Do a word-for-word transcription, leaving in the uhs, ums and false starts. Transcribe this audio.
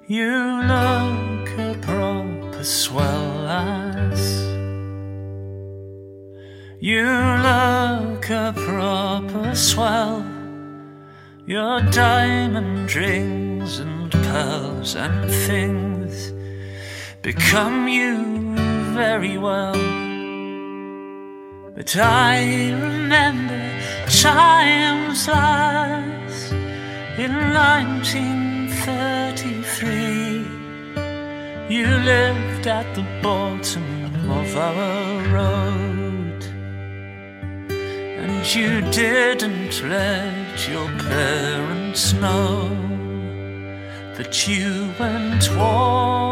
You look a proper swell, lass. You look a proper swell. Your diamond rings and pearls and things become you very well. But I remember times, lass, in nineteen thirty-three. You lived at the bottom of our road, and you didn't let your parents know that you went walking